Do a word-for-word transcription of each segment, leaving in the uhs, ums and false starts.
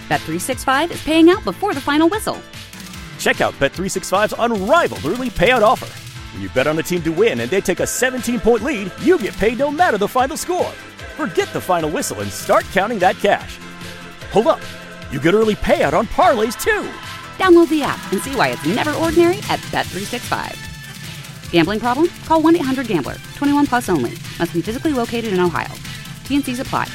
Bet three sixty-five is paying out before the final whistle. Check out Bet three sixty-five's unrivaled early payout offer. When you bet on a team to win and they take a seventeen-point lead, you get paid no matter the final score. Forget the final whistle and start counting that cash. Hold up. You get early payout on parlays, too. Download the app and see why it's never ordinary at Bet three sixty-five. Gambling problem? Call one eight hundred gambler. twenty-one plus only. Must be physically located in Ohio. T N Cs apply.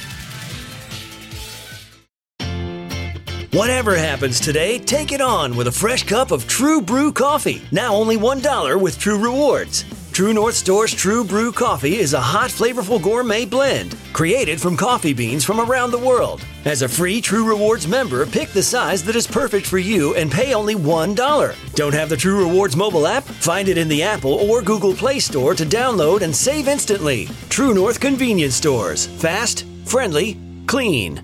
Whatever happens today, take it on with a fresh cup of True Brew coffee. Now only one dollar with True Rewards. True North Store's True Brew coffee is a hot, flavorful gourmet blend created from coffee beans from around the world. As a free True Rewards member, pick the size that is perfect for you and pay only one dollar. Don't have the True Rewards mobile app? Find it in the Apple or Google Play Store to download and save instantly. True North Convenience Stores. Fast, friendly, clean.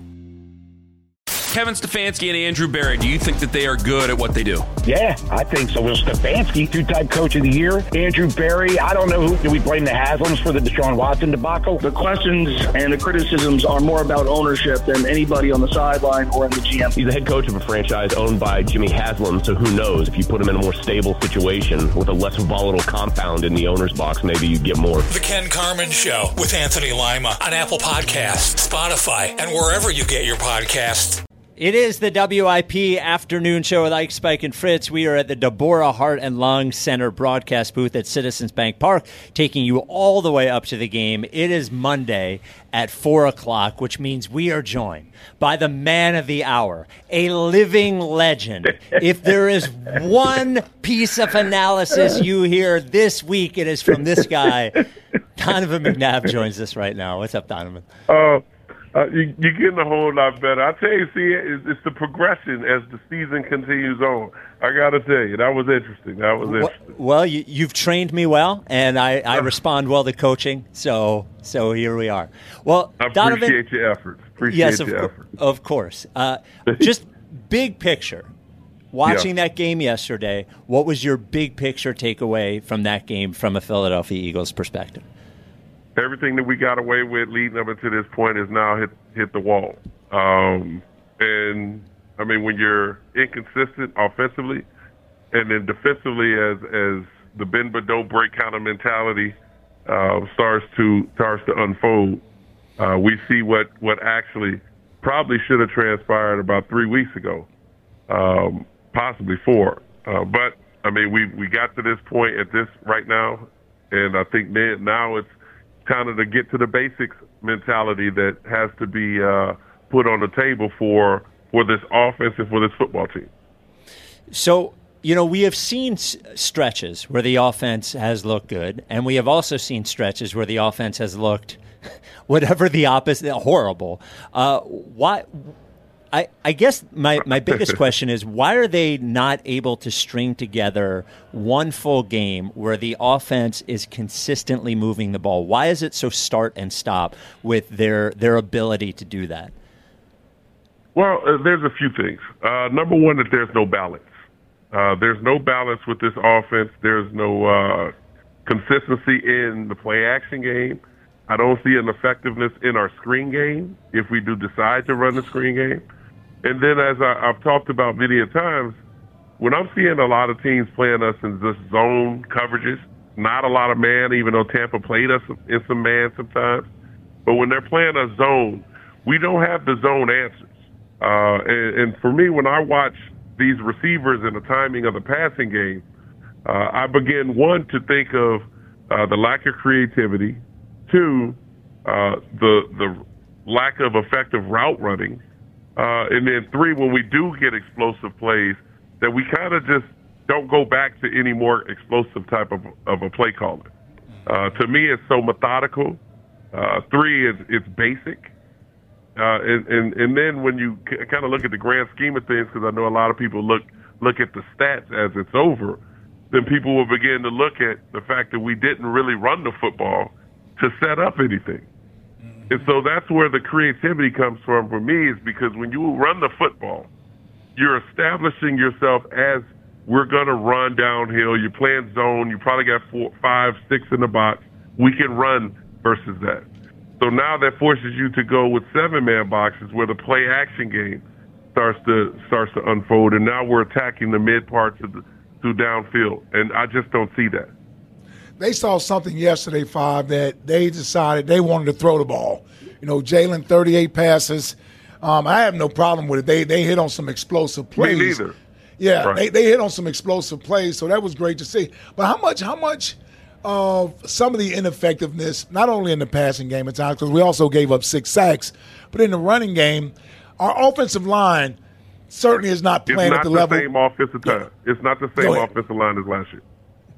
Kevin Stefanski and Andrew Berry, do you think that they are good at what they do? Yeah, I think so. Well, Stefanski, two-time coach of the year. Andrew Berry, I don't know who. Do we blame the Haslams for the Deshaun Watson debacle? The questions and the criticisms are more about ownership than anybody on the sideline or in the G M. He's the head coach of a franchise owned by Jimmy Haslam, so who knows? If you put him in a more stable situation with a less volatile compound in the owner's box, maybe you'd get more. The Ken Carman Show with Anthony Lima on Apple Podcasts, Spotify, and wherever you get your podcasts. It is the W I P Afternoon Show with Ike, Spike, and Fritz. We are at the Deborah Heart and Lung Center broadcast booth at Citizens Bank Park, taking you all the way up to the game. It is Monday at four o'clock, which means we are joined by the man of the hour, a living legend. If there is one piece of analysis you hear this week, it is from this guy. Donovan McNabb joins us right now. What's up, Donovan? Oh. Uh, Uh, you, you're getting a whole lot better. I tell you, see, it's, it's the progression as the season continues on. I got to tell you, that was interesting. That was interesting. Well, you, you've trained me well, and I, I respond well to coaching, so so here we are. Well, I Donovan, appreciate your efforts. Appreciate yes, your of, efforts. Of course. Uh, just big picture. Watching yeah. that game yesterday, what was your big picture takeaway from that game from a Philadelphia Eagles perspective? Everything that we got away with leading up until this point has now hit hit the wall. Um, and, I mean, when you're inconsistent offensively and then defensively as as the bend but don't break kind of mentality uh, starts to starts to unfold, uh, we see what, what actually probably should have transpired about three weeks ago, um, possibly four. Uh, but, I mean, we, we got to this point at this right now, and I think now it's kind of to get to the basics mentality that has to be uh, put on the table for for this offense and for this football team. So, you know, we have seen s- stretches where the offense has looked good, and we have also seen stretches where the offense has looked whatever the opposite, horrible. Uh, why? I, I guess my, my biggest question is, why are they not able to string together one full game where the offense is consistently moving the ball? Why is it so start and stop with their their ability to do that? Well, uh, there's a few things. Uh, number one, that there's no balance. Uh, there's no balance with this offense. There's no uh, consistency in the play-action game. I don't see an effectiveness in our screen game if we do decide to run the screen game. And then, as I, I've talked about many a times, when I'm seeing a lot of teams playing us in just zone coverages, not a lot of man, even though Tampa played us in some man sometimes, but when they're playing us zone, we don't have the zone answers. Uh, and, and for me, when I watch these receivers and the timing of the passing game, uh, I begin, one, to think of uh, the lack of creativity, two, uh, the the lack of effective route running, uh, and then three, when we do get explosive plays, that we kind of just don't go back to any more explosive type of, of a play caller. Uh, to me, it's so methodical. Uh, three, it's, it's basic. Uh, and, and, and then when you c- kind of look at the grand scheme of things, because I know a lot of people look look at the stats as it's over, then people will begin to look at the fact that we didn't really run the football to set up anything. Mm-hmm. And so that's where the creativity comes from for me, is because when you run the football, you're establishing yourself as we're going to run downhill. You're playing zone. You probably got four, five, six in the box. We can run versus that. So now that forces you to go with seven-man boxes where the play-action game starts to starts to unfold, and now we're attacking the mid parts of the to downfield, and I just don't see that. They saw something yesterday, Five, that they decided they wanted to throw the ball. You know, Jalen, thirty-eight passes. Um, I have no problem with it. They they hit on some explosive plays. Me neither. Yeah, right. they, they hit on some explosive plays, so that was great to see. But how much how much of some of the ineffectiveness, not only in the passing game at times, because we also gave up six sacks, but in the running game, our offensive line certainly is not playing it's at the, the level. It's not the same offensive time. Yeah. It's not the same offensive line as last year.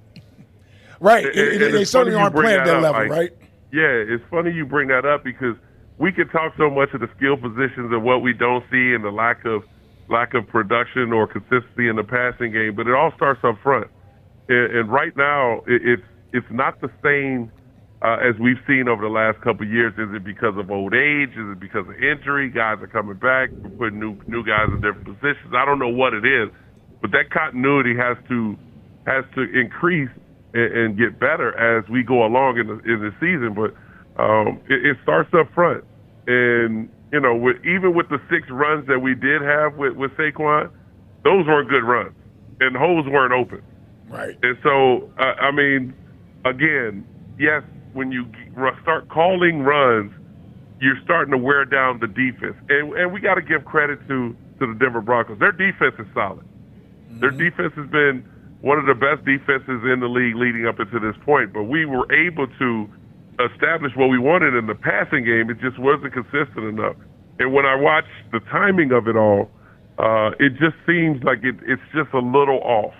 Right. And, it, and they certainly aren't playing at that, that level, like, right? Yeah, it's funny you bring that up because we can talk so much of the skill positions and what we don't see and the lack of lack of production or consistency in the passing game, but it all starts up front. And, and right now, it, it's it's not the same uh, as we've seen over the last couple of years. Is it because of old age? Is it because of injury? Guys are coming back. We're putting new new guys in different positions. I don't know what it is, but that continuity has to has to increase and, and get better as we go along in the in the season. But um, it, it starts up front, and you know, with, even with the six runs that we did have with, with Saquon, those weren't good runs, and holes weren't open. Right. And so, uh, I mean, again, yes, when you start calling runs, you're starting to wear down the defense. And, and we got to give credit to, to the Denver Broncos. Their defense is solid. Mm-hmm. Their defense has been one of the best defenses in the league leading up into this point. But we were able to establish what we wanted in the passing game. It just wasn't consistent enough. And when I watch the timing of it all, uh, it just seems like it, it's just a little off.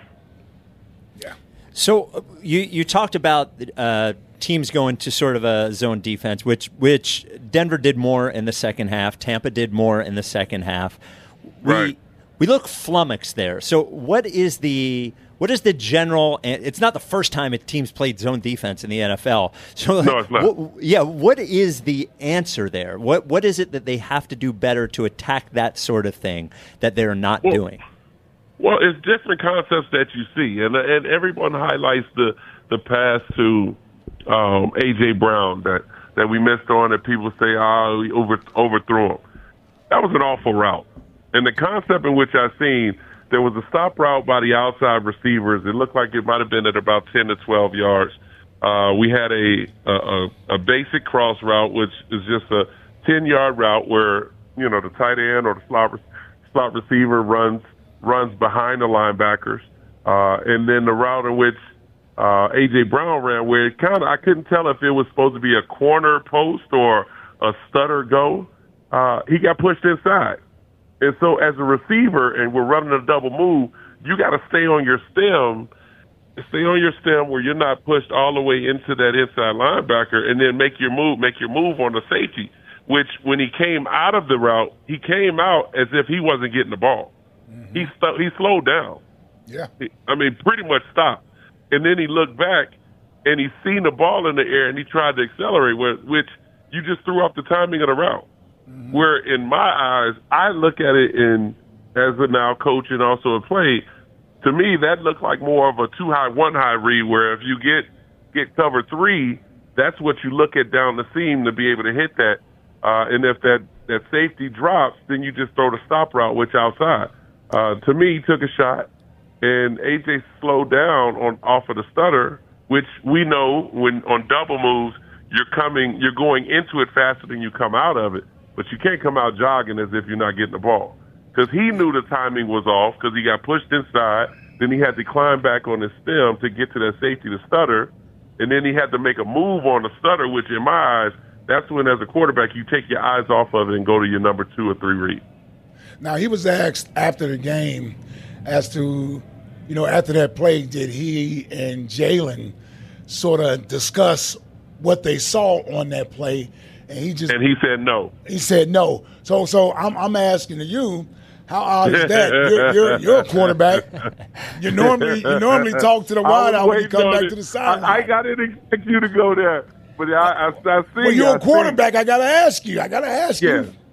Yeah. So uh, you you talked about uh, teams going to sort of a zone defense, which which Denver did more in the second half. Tampa did more in the second half. We, right. We look flummoxed there. So what is the what is the general? It's not the first time a team's played zone defense in the N F L. So no, it's not. What, yeah, what is the answer there? What what is it that they have to do better to attack that sort of thing that they're not well, doing? Well, it's different concepts that you see, and and everyone highlights the the pass to um, A J Brown that, that we missed on, that people say, oh, we over, overthrew him. That was an awful route. And the concept in which I've seen, there was a stop route by the outside receivers. It looked like it might have been at about ten to twelve yards. Uh, we had a, a a basic cross route, which is just a ten-yard route where, you know, the tight end or the slot, slot receiver runs runs behind the linebackers. Uh, and then the route in which uh, A J Brown ran, where it kind of, I couldn't tell if it was supposed to be a corner post or a stutter go. Uh, he got pushed inside. And so as a receiver, and we're running a double move, you got to stay on your stem, stay on your stem where you're not pushed all the way into that inside linebacker, and then make your move, make your move on the safety, which when he came out of the route, he came out as if he wasn't getting the ball. Mm-hmm. He st- he slowed down. Yeah. He, I mean, pretty much stopped. And then he looked back, and he seen the ball in the air, and he tried to accelerate, which you just threw off the timing of the route. Mm-hmm. Where in my eyes, I look at it in as a now coach and also a play. To me, that looked like more of a two high, one high read. Where if you get get cover three, that's what you look at down the seam to be able to hit that. Uh, and if that that safety drops, then you just throw the stop route, which outside. Uh, to me, he took a shot, and A J slowed down on off of the stutter, which we know when on double moves you're coming, you're going into it faster than you come out of it. But you can't come out jogging as if you're not getting the ball. Because he knew the timing was off because he got pushed inside. Then he had to climb back on his stem to get to that safety to stutter. And then he had to make a move on the stutter, which in my eyes, that's when as a quarterback you take your eyes off of it and go to your number two or three read. Now, he was asked after the game as to, you know, after that play, did he and Jalen sort of discuss what they saw on that play? And he just and he said no. He said no. So, so I'm I'm asking you, how odd is that? You're, you're, you're a quarterback. You normally you normally talk to the wideout when you come back it. to the sideline. I, I got to expect you to go there, but I, I, I see. Well, you're I a quarterback. See. I got to ask you. I got to ask yeah. you.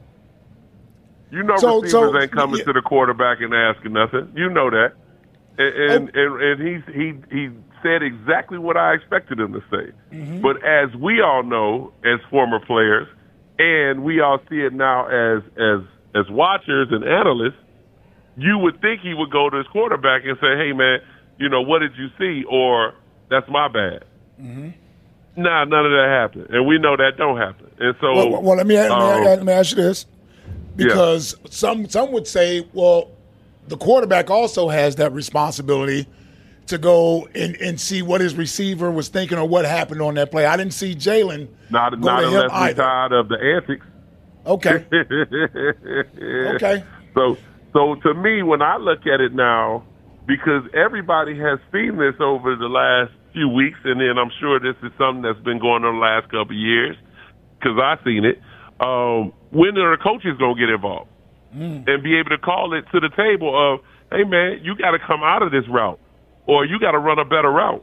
You know, so, receivers so, ain't coming yeah. to the quarterback and asking nothing. You know that, and and, oh. and, and he he he said exactly what I expected him to say. Mm-hmm. But as we all know, as former players, and we all see it now as as as watchers and analysts, you would think he would go to his quarterback and say, hey, man, you know, what did you see? Or that's my bad. Mm-hmm. Nah, none of that happened. And we know that don't happen. And so, well, well let, me, let, me, um, let me ask you this. Because yeah. some some would say, well, the quarterback also has that responsibility to go and, and see what his receiver was thinking or what happened on that play. I didn't see Jalen Not, go not to unless him we're either. tired of the antics. Okay. okay. So, so to me, when I look at it now, because everybody has seen this over the last few weeks, and then I'm sure this is something that's been going on the last couple of years, because I've seen it, um, when are the coaches going to get involved mm. and be able to call it to the table of, hey, man, you got to come out of this route, or you got to run a better route.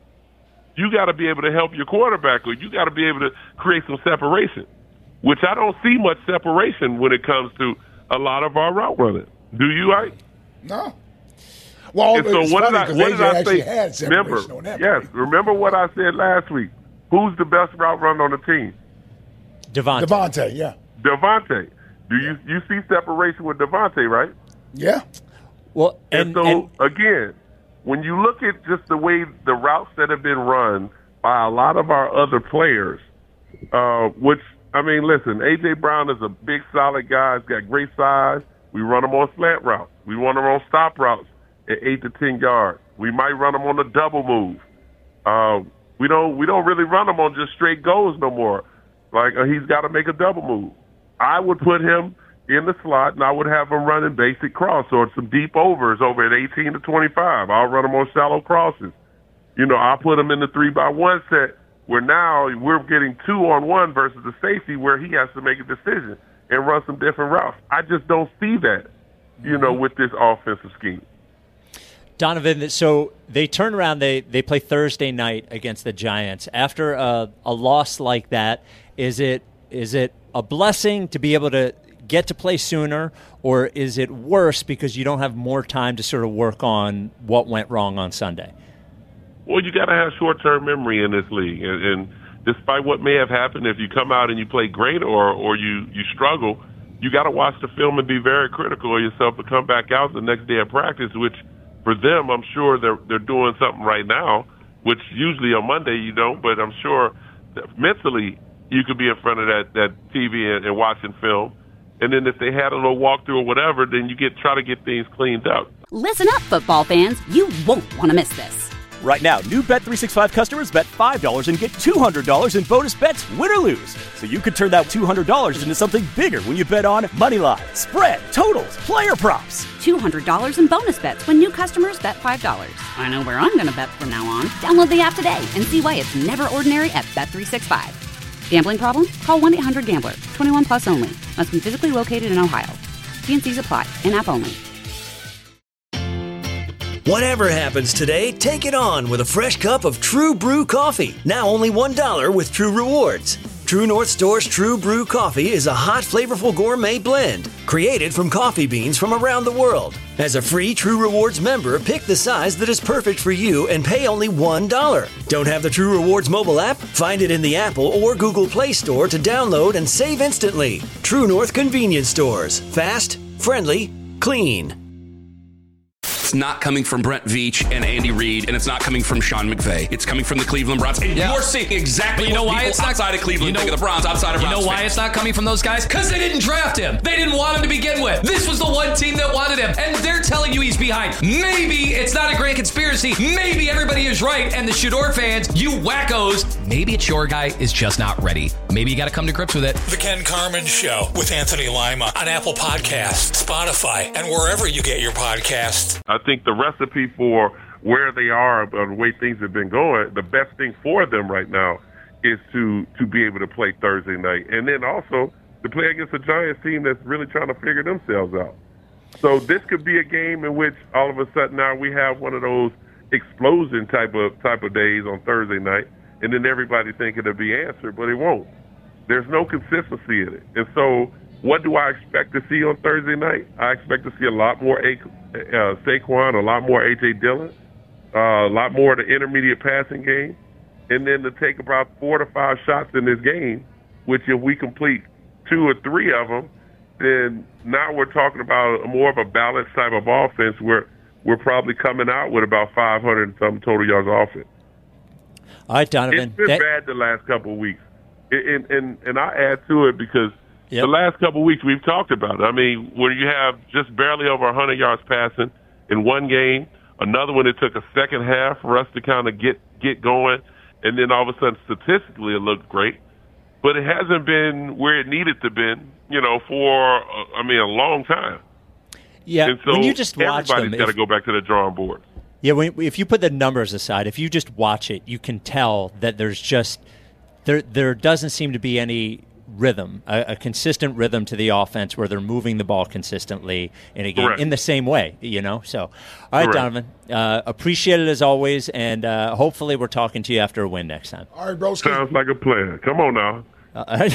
You got to be able to help your quarterback, or you got to be able to create some separation, which I don't see much separation when it comes to a lot of our route running. Do you, Ike? No. Well, and so it's what funny did I, what did I actually say? Had remember, on that yes, play. remember what I said last week. Who's the best route runner on the team? Devontae. Devontae, yeah. Devontae. Do you you see separation with Devontae, right? Yeah. Well, and, and so and, again, when you look at just the way the routes that have been run by a lot of our other players, uh, which I mean, listen, A J Brown is a big, solid guy. He's got great size. We run him on slant routes. We run him on stop routes at eight to ten yards. We might run him on a double move. Uh, we don't we don't really run him on just straight goes no more. Like uh, he's got to make a double move. I would put him in the slot, and I would have him running basic cross or some deep overs over at eighteen to twenty-five. I'll run him on shallow crosses. You know, I'll put him in the three by one set where now we're getting two on one versus the safety where he has to make a decision and run some different routes. I just don't see that, you know, with this offensive scheme. Donovan, so they turn around, they, they play Thursday night against the Giants. After a, a loss like that, is it is it a blessing to be able to get to play sooner, or is it worse because you don't have more time to sort of work on what went wrong on Sunday? Well, you got to have short-term memory in this league. And, and despite what may have happened, if you come out and you play great or, or you, you struggle, you got to watch the film and be very critical of yourself to come back out the next day of practice, which for them, I'm sure they're they're doing something right now, which usually on Monday you don't, but I'm sure that mentally you could be in front of that, that T V and, and watching film. And then if they had a little walkthrough or whatever, then you get try to get things cleaned up. Listen up, football fans. You won't want to miss this. Right now, new Bet three sixty-five customers bet five dollars and get two hundred dollars in bonus bets, win or lose. So you could turn that two hundred dollars into something bigger when you bet on money line, spread, totals, player props. two hundred dollars in bonus bets when new customers bet five dollars. I know where I'm going to bet from now on. Download the app today and see why it's never ordinary at Bet three sixty-five. Gambling problem? Call one eight hundred gambler. twenty-one plus only. Must be physically located in Ohio. T and C's apply. In-app only. Whatever happens today, take it on with a fresh cup of True Brew coffee. Now only one dollar with True Rewards. True North Store's True Brew coffee is a hot, flavorful gourmet blend created from coffee beans from around the world. As a free True Rewards member, pick the size that is perfect for you and pay only one dollar. Don't have the True Rewards mobile app? Find it in the Apple or Google Play Store to download and save instantly. True North Convenience Stores. Fast, friendly, clean. It's not coming from Brent Veach and Andy Reid, and it's not coming from Sean McVay. It's coming from the Cleveland Browns. And yeah. you're seeing exactly but you know what why people it's not, outside of Cleveland you know, think of the Browns, outside of You Browns know why fans. it's not coming from those guys? Because they didn't draft him. They didn't want him to begin with. This was the one team that wanted him, and they're telling you he's behind. Maybe it's not a grand conspiracy. Maybe everybody is right, and the Shador fans, you wackos, maybe it's your guy is just not ready. Maybe you got to come to grips with it. The Ken Carman Show with Anthony Lima on Apple Podcasts, Spotify, and wherever you get your podcasts. I think the recipe for where they are, the way things have been going, the best thing for them right now is to to be able to play Thursday night. And then also to play against a Giants team that's really trying to figure themselves out. So this could be a game in which all of a sudden now we have one of those explosion type of type of days on Thursday night, and then everybody think it'll be answered, but it won't. There's no consistency in it. And so what do I expect to see on Thursday night? I expect to see a lot more a- uh, Saquon, a lot more A J Dillon, uh, a lot more of the intermediate passing game, and then to take about four to five shots in this game, which if we complete two or three of them, then now we're talking about a more of a balanced type of offense where we're probably coming out with about five hundred and some total yards offense. All right, Donovan. It's been that- bad the last couple of weeks. And, and, and I add to it because yep. the last couple of weeks we've talked about it. I mean, when you have just barely over one hundred yards passing in one game, another one it took a second half for us to kind of get, get going, and then all of a sudden statistically it looked great. But it hasn't been where it needed to be, you know, for, uh, I mean, a long time. Yeah, and so when you just watch them, everybody's got to if- go back to the drawing board. Yeah, when, if you put the numbers aside, if you just watch it, you can tell that there's just there there doesn't seem to be any rhythm, a, a consistent rhythm to the offense where they're moving the ball consistently in a game Correct. in the same way, you know. So, all right, Correct. Donovan, uh, appreciate it as always, and uh, hopefully we're talking to you after a win next time. All right, bro. Sounds like a plan. Come on now. Uh,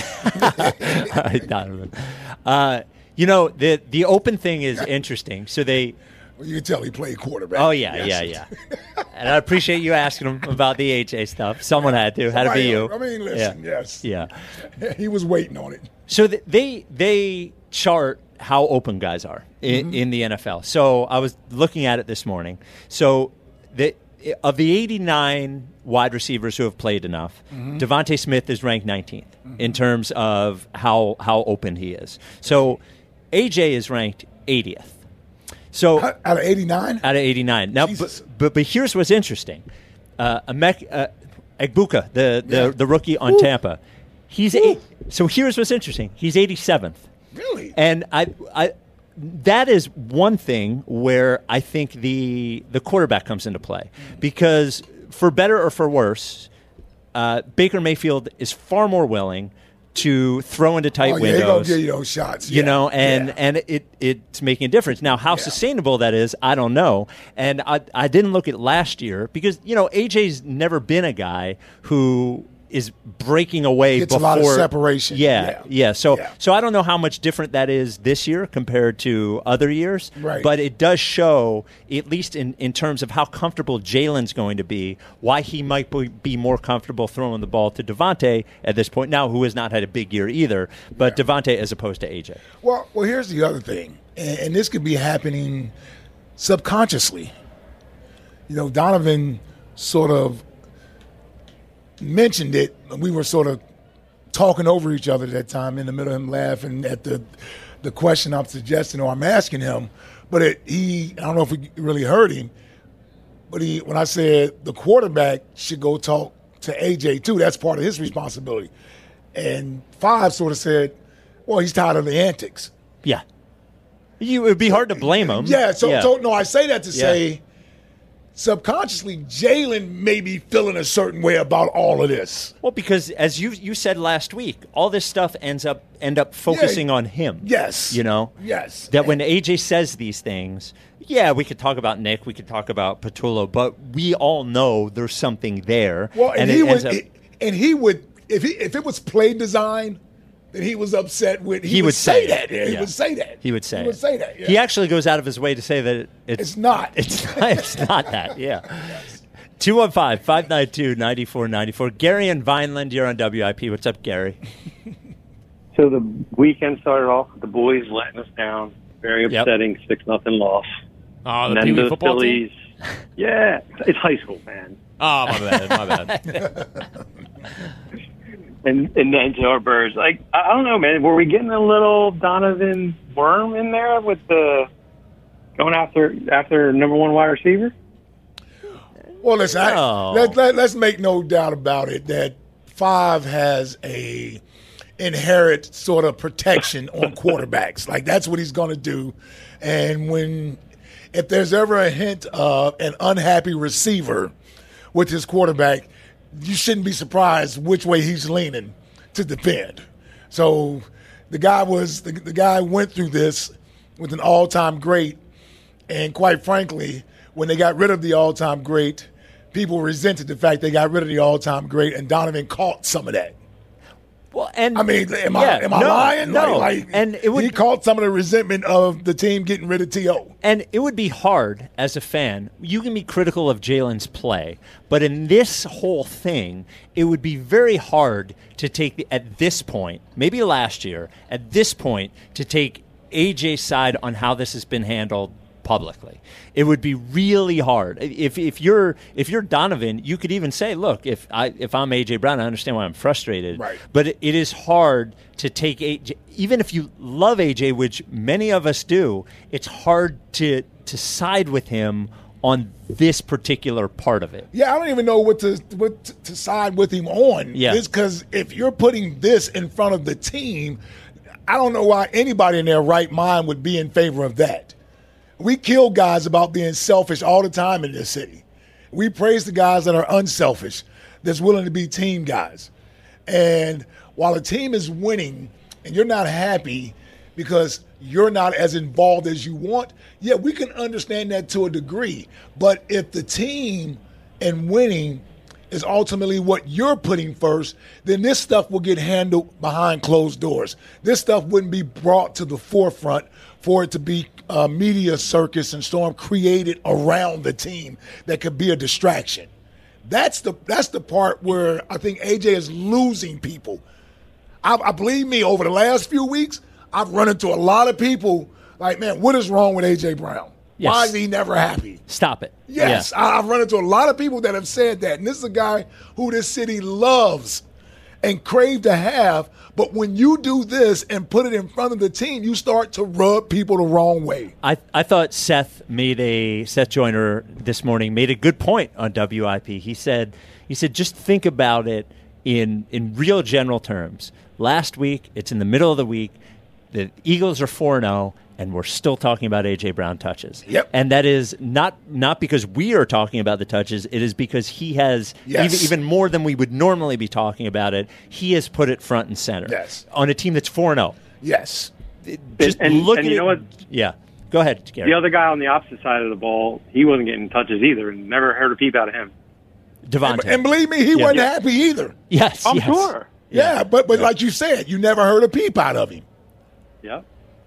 all right, Donovan. Uh, you know, the the open thing is interesting. So they. Well, you can tell he played quarterback. Oh, yeah, Yes. yeah, yeah. And I appreciate you asking him about the A J stuff. Someone had to. Had to be you. I mean, listen, yeah. yes. Yeah. He was waiting on it. So th- they they chart how open guys are in, Mhm. in the N F L. So I was looking at it this morning. So the, of the eighty-nine wide receivers who have played enough, Mhm. Devontae Smith is ranked nineteenth in terms of how how open he is. So A J is ranked eightieth. So out of eighty-nine? Out of eighty-nine. Now, but, but but here's what's interesting. Uh, Emek, uh, Egbuka, the, the, Yeah. the rookie on Woo. Tampa, he's eight. So here's what's interesting. He's eighty-seventh. Really? And I, I, that is one thing where I think the the quarterback comes into play because for better or for worse, uh, Baker Mayfield is far more willing to throw into tight Oh, yeah, windows. he gonna give you those shots. You Yeah. know, and Yeah. and it it's making a difference. Now, how sustainable that is, I don't know. And I I didn't look at last year because you know A J's never been a guy who is breaking away Gets a before lot of separation. Yeah, Yeah. yeah. So Yeah. so I don't know how much different that is this year compared to other years. Right. But it does show, at least in, in terms of how comfortable Jalen's going to be, why he might be, be more comfortable throwing the ball to Devontae at this point now, who has not had a big year either, but Devontae as opposed to A J. Well, well, here's the other thing, and, and this could be happening subconsciously. You know, Donovan sort of mentioned it. We were sort of talking over each other at that time in the middle of him laughing at the the question I'm suggesting or I'm asking him. But it, he, I don't know if we really heard him, but he, when I said the quarterback should go talk to A J too, that's part of his responsibility. And Five sort of said, well, he's tired of the antics. Yeah. You, it would be hard to blame him. Yeah, so, Yeah. so no, I say that to Yeah. say subconsciously Jalen may be feeling a certain way about all of this. Well, because as you you said last week, all this stuff ends up end up focusing on him. Yes. You know? Yes. That when A J says these things, yeah, we could talk about Nick, we could talk about Patullo, but we all know there's something there. Well, and, it he ends would, up- and he would, if he if it was play design, then he was upset with. He, He would say say that. it. Yeah, He Yeah. would say that. He would say He would it. say that. Yeah. He actually goes out of his way to say that it, it's, It's not. It's not, it's not that, yeah. two one five, five nine two, nine four nine four. Gary and Vineland, you're on W I P. What's up, Gary? So the weekend started off with the boys letting us down. Very Yep. upsetting, six nothing loss. Oh, and the then Pee Wee the football Phillies. team? Yeah, it's high school, man. Oh, my bad, my bad. And and then to our Birds, like I I don't know, man. Were we getting a little Donovan worm in there with the going after after number one wide receiver? Well, listen, I, No. let, let, let's make no doubt about it that Five has a inherent sort of protection on quarterbacks. Like, that's what he's going to do. And when if there's ever a hint of an unhappy receiver with his quarterback, you shouldn't be surprised which way he's leaning to defend. So the guy was the, the guy went through this with an all-time great, and quite frankly, when they got rid of the all-time great, people resented the fact they got rid of the all-time great, and Donovan caught some of that. Well, and I mean, am I yeah, am I no, lying? No, Like, like and it would he caught some of the resentment of the team getting rid of T O. And it would be hard as a fan. You can be critical of Jalen's play, but in this whole thing, it would be very hard to take the, at this point, maybe last year, at this point, to take A J's side on how this has been handled publicly. It would be really hard. If if you're if you're Donovan, you could even say, look, if I if I'm A J Brown, I understand why I'm frustrated. Right. But it, it is hard to take A J, even if you love A J, which many of us do, it's hard to to side with him on this particular part of it. Yeah, I don't even know what to what to, to side with him on. Yeah. It's because if you're putting this in front of the team, I don't know why anybody in their right mind would be in favor of that. We kill guys about being selfish all the time in this city. We praise the guys that are unselfish, that's willing to be team guys. And while a team is winning and you're not happy because you're not as involved as you want, yeah, we can understand that to a degree. But if the team and winning is ultimately what you're putting first, then this stuff will get handled behind closed doors. This stuff wouldn't be brought to the forefront for it to be a media circus and storm created around the team that could be a distraction. That's the that's the part where I think A J is losing people. I, I believe me, over the last few weeks, I've run into a lot of people like, man, what is wrong with A J Brown? Yes. Why is he never happy? Stop it. Yes, Yeah. I- I've run into a lot of people that have said that. And this is a guy who this city loves and crave to have. But when you do this and put it in front of the team, you start to rub people the wrong way. I, I thought Seth made a Seth Joyner this morning made a good point on W I P. He said he said just think about it in in real general terms. Last week, it's in the middle of the week. The Eagles are four and oh, and we're still talking about A J Brown touches. Yep. And that is not not because we are talking about the touches. It is because he has, Yes. even, even more than we would normally be talking about it, he has put it front and center. Yes. On a team that's four and oh. Yes. Just And- look and at you it. know what? Yeah. Go ahead, Gary. The other guy on the opposite side of the ball, he wasn't getting touches either, and never heard a peep out of him. Devontae. And, and believe me, he Yeah. wasn't Yeah. happy either. Yes, I'm yes. sure. Yeah, but but like you said, you never heard a peep out of him. Yeah.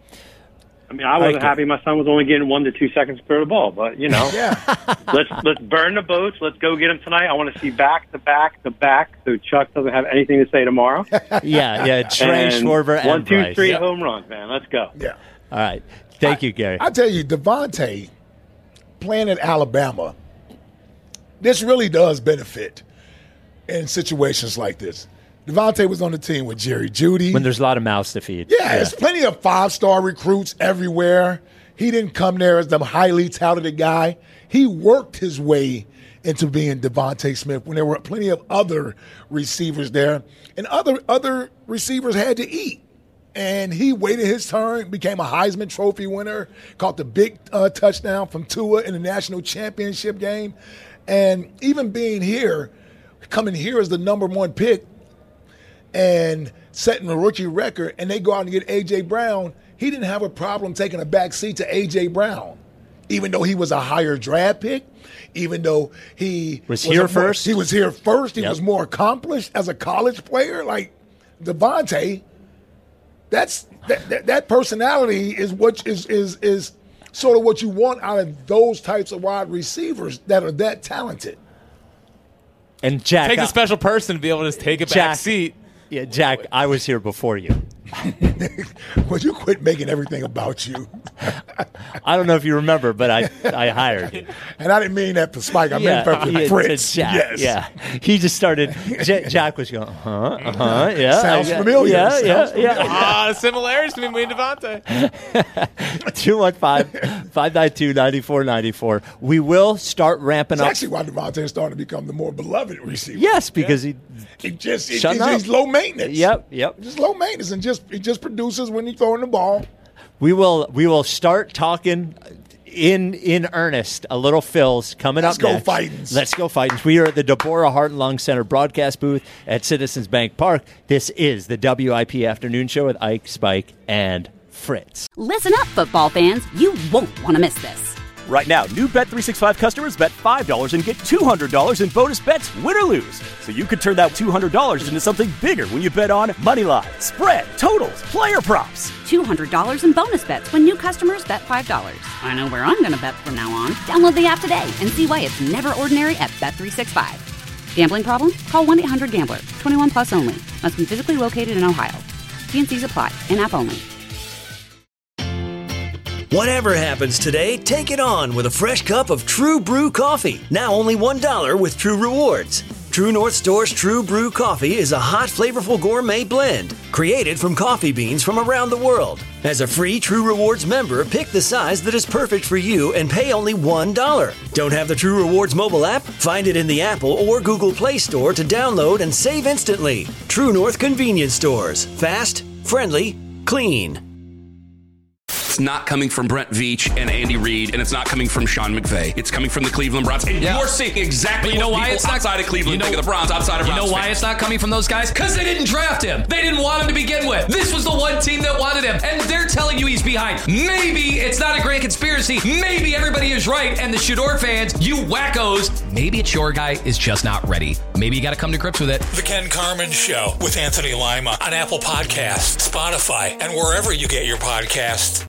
I mean, I wasn't Thank you. happy my son was only getting one to two seconds to throw the ball, but you know, Yeah. let's let's burn the boats. Let's go get him tonight. I want to see back to back to back, so Chuck doesn't have anything to say tomorrow. Yeah, yeah. Trey And Schwarber and one, two, Bryce. three Yeah. home runs, man. Let's go. Yeah. All right. Thank you, Gary. I tell you, Devontae playing at Alabama, this really does benefit in situations like this. Devontae was on the team with Jerry Jeudy. when there's a lot of mouths to feed. Yeah, there's plenty of five-star recruits everywhere. He didn't come there as the highly touted guy. He worked his way into being Devontae Smith when there were plenty of other receivers there, and other other receivers had to eat. And he waited his turn, became a Heisman Trophy winner, caught the big uh, touchdown from Tua in the national championship game. And even being here, coming here as the number one pick and setting a rookie record, and they go out and get A J Brown, he didn't have a problem taking a back seat to A J Brown, even though he was a higher draft pick, even though he Was here a more- first? He was here first. He Yep. was more accomplished as a college player. Like Devontae, that's that, that, that personality is what is is is sort of what you want out of those types of wide receivers that are that talented. And Jack, Takes I- a special person to be able to just take a Jack, back seat. Yeah, Jack, I was here before you. Would you quit making everything about you? I don't know if you remember, but I I hired you. And I didn't mean that for Spike. I yeah, meant that for yeah, Fritz. to Jack, Yes. yeah. He just started. J- Jack was going, uh huh, uh huh, yeah. Sounds I- familiar. Yeah, Sounds yeah, familiar. yeah. Ah, the similarities between me and Devontae. two one five, five nine two, nine four nine four. We will start ramping It's up. actually why Devontae is starting to become the more beloved receiver. Yes, because he. He just he, Shut he's, up. he's low maintenance. Yep, yep. Just low maintenance, and just he just produces when he's throwing the ball. We will we will start talking in in earnest. A little Phil's coming Let's up go next. Fightins. Let's go Fightins. We are at the Deborah Heart and Lung Center broadcast booth at Citizens Bank Park. This is the W I P Afternoon Show with Ike, Spike, and Fritz. Listen up, football fans. You won't want to miss this. Right now, new Bet three sixty-five customers bet five dollars and get two hundred dollars in bonus bets, win or lose. So you could turn that two hundred dollars into something bigger when you bet on money line, spread, totals, player props. two hundred dollars in bonus bets when new customers bet five dollars. I know where I'm going to bet from now on. Download the app today and see why it's never ordinary at Bet three sixty-five. Gambling problem? Call one eight hundred gambler. twenty-one plus only. Must be physically located in Ohio. T and C's apply. In-app only. Whatever happens today, take it on with a fresh cup of True Brew coffee. Now only one dollar with True Rewards. True North Store's True Brew coffee is a hot, flavorful gourmet blend created from coffee beans from around the world. As a free True Rewards member, pick the size that is perfect for you and pay only one dollar. Don't have the True Rewards mobile app? Find it in the Apple or Google Play Store to download and save instantly. True North Convenience Stores. Fast, friendly, clean. It's not coming from Brent Veach and Andy Reid, and it's not coming from Sean McVay. It's coming from the Cleveland Browns. And yeah. you're seeing exactly but you know what why people it's not, outside of Cleveland you know, think of the Browns, outside of You Browns know why fans. it's not coming from those guys? Because they didn't draft him. They didn't want him to begin with. This was the one team that wanted him, and they're telling you he's behind. Maybe it's not a grand conspiracy. Maybe everybody is right, and the Shador fans, you wackos, maybe it's your guy is just not ready. Maybe you got to come to grips with it. The Ken Carman Show with Anthony Lima on Apple Podcasts, Spotify, and wherever you get your podcasts.